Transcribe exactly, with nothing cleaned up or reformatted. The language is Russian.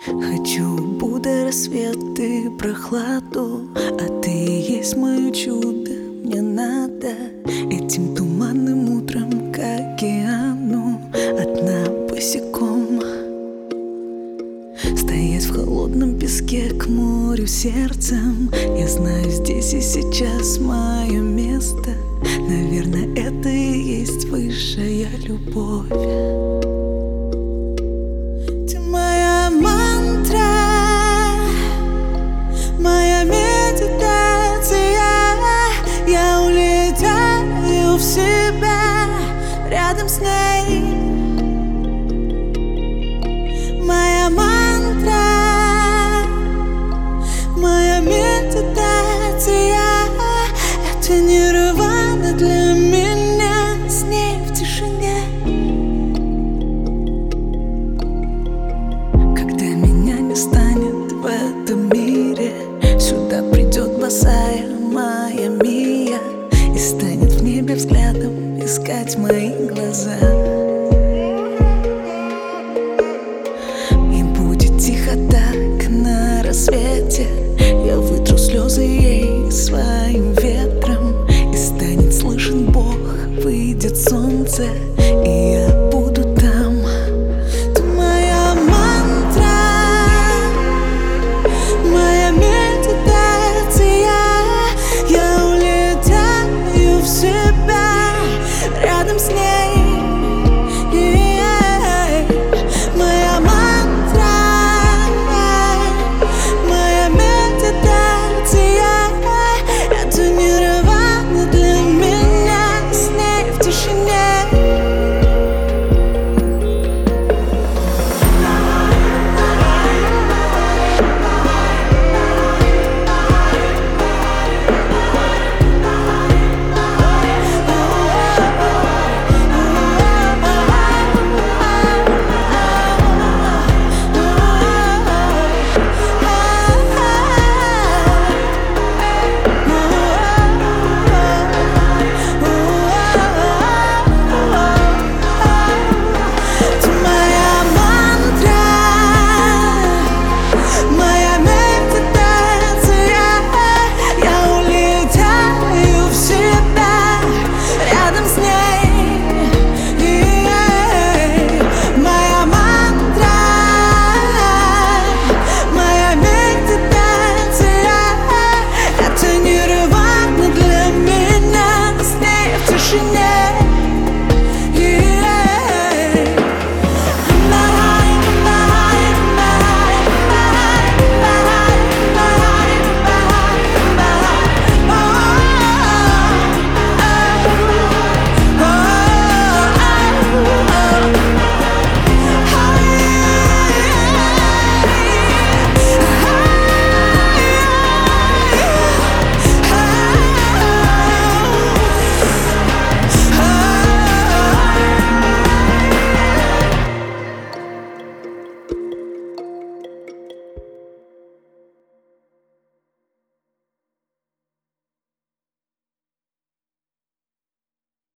Хочу Будда, рассвет и прохладу, а ты и есть мое чудо. Мне надо этим туманным утром к океану одна босиком стоять в холодном песке к морю сердцем. Я знаю, здесь и сейчас мое место. Наверное, это и есть высшая любовь. Ты моя мантра, моя медитация. Я улетаю в себя рядом с ней. Моя мантра, моя медитация. Это нирвана для меня, с ней в тишине. Когда меня не станет в этом мире, сюда придет босая моя Мия и станет в небе взглядом искать мои глаза. И будет тихо так на рассвете. Я вытру слезы ей своим ветром, и станет слышен Бог, выйдет солнце.